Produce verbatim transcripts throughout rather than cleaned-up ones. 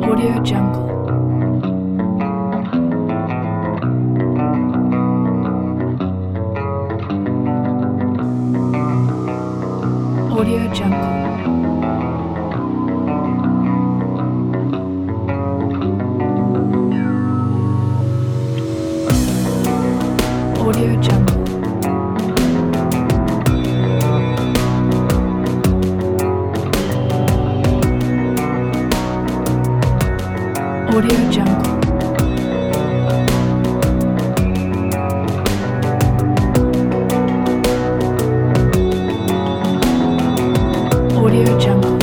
Audio Jungle. Audio Jungle. Audio Jungle. Audio Jungle. Audio Jungle.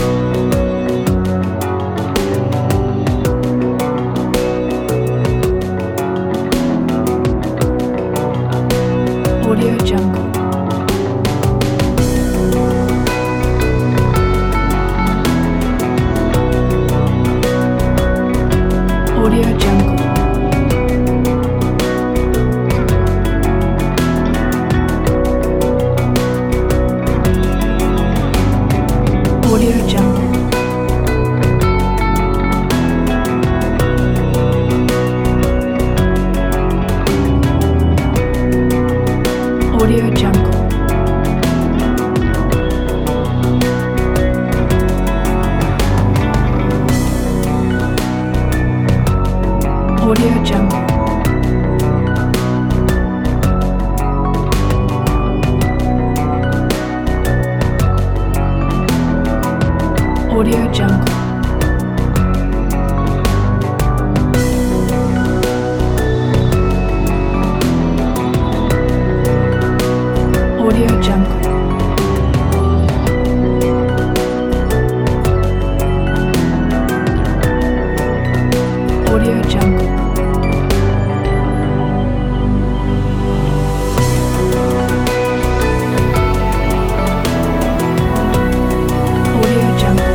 Audio Jungle. Audio Jungle. Audio Jungle. Audio Jungle. Audio Jungle. Audio Jungle. Audio Jungle. Audio Jungle. Audio Jungle.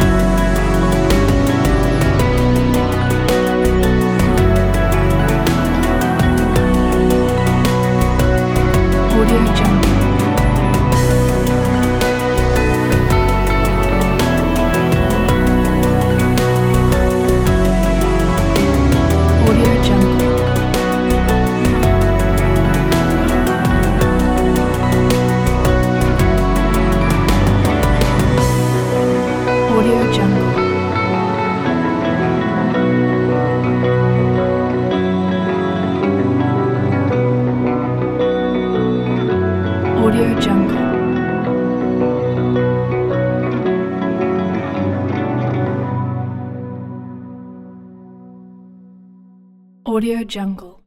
Audio Jungle. Audio Jungle. Audio Jungle. Audio Jungle. Audio Jungle.